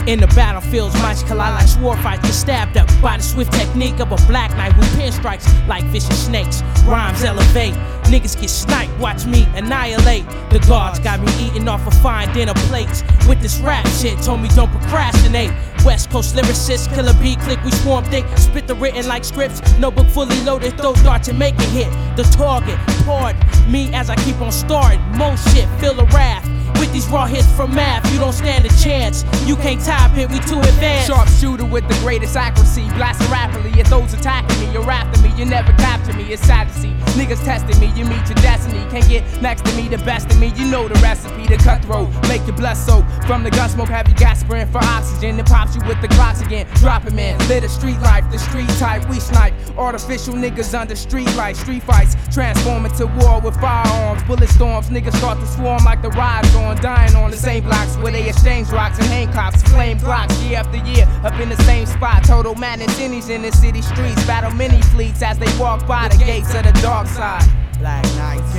In the battlefields, minds collide like sword fights. Get stabbed up by the swift technique of a black knight who pinstrikes like vicious snakes. Rhymes elevate, niggas get sniped. Watch me annihilate. The guards got me eating off of fine dinner plates. With this rap shit, told me don't procrastinate. West Coast lyricists, killer beat click, we swarm thick. Spit the written like scripts, notebook fully loaded. Throw darts and make it hit. The target, pardon me as I keep on starting. More shit, feel the wrath. With these raw hits from math, you don't stand a chance. You can't top it, we too advanced. Sharpshooter with the greatest accuracy, blasting rapidly at those attacking me. You're after me, you never capture me. It's sad to see niggas testing me. You meet your destiny, can't get next to me, the best of me. You know the recipe, the cutthroat, make your blood soak. From the gun smoke, have you gasping for oxygen. It pops you with the clocks again. Drop him in, live the street life, the street type. We snipe artificial niggas under street lights. Street fights transform into war with firearms. Bullet storms, niggas start to swarm like the rides on. Dying on the same blocks where they exchange rocks and handcuffs. Flame blocks year after year up in the same spot. Total madness innies in the city streets. Battle many fleets as they walk by the gates of the dark side. Black Knights,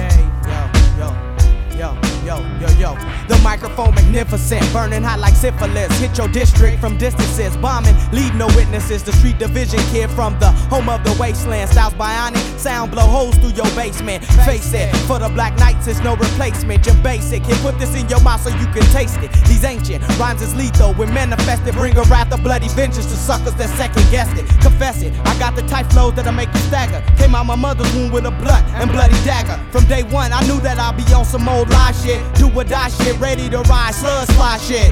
yo. The microphone magnificent, burning hot like syphilis. Hit your district from distances, bombing, leave no witnesses. The street division kid from the home of the wasteland. Styles bionic, sound blow holes through your basement. Face it, for the Black Knights is no replacement. You're basic, here put this in your mouth so you can taste it. These ancient rhymes is lethal, when manifested bring a wrath of bloody vengeance to suckers that second guessed it. Confess it, I got the type flows that'll make you stagger. Came out my mother's womb with a blunt and bloody dagger. From day one I knew that I'd be on some old lie shit. Do or die shit, ready to ride, slug fly shit.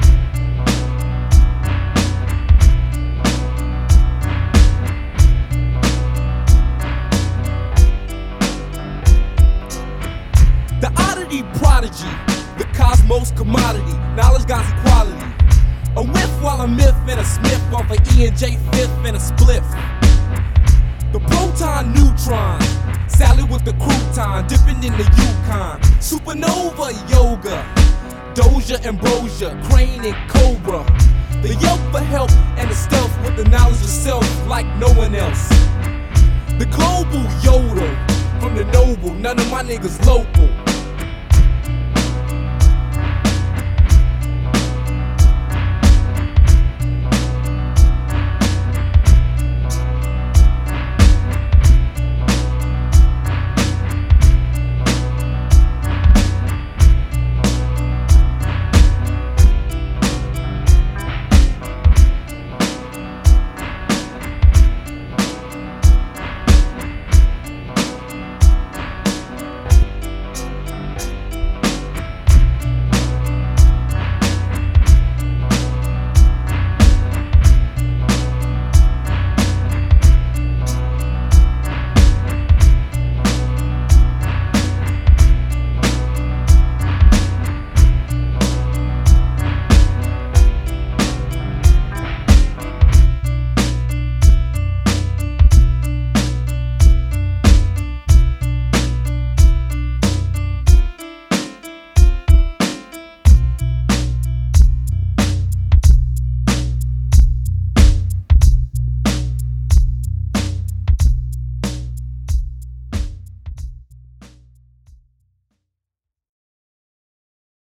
The oddity prodigy, the cosmos commodity, knowledge God's equality. A whiff while a myth and a smith off an E&J fifth and a spliff. The proton neutron, salad with the crouton, dipping in the Yukon. Supernova yoga, Doja, Ambrosia, Crane and Cobra. The yelp for help and the stealth with the knowledge of self like no one else. The global yodel from the noble, none of my niggas local.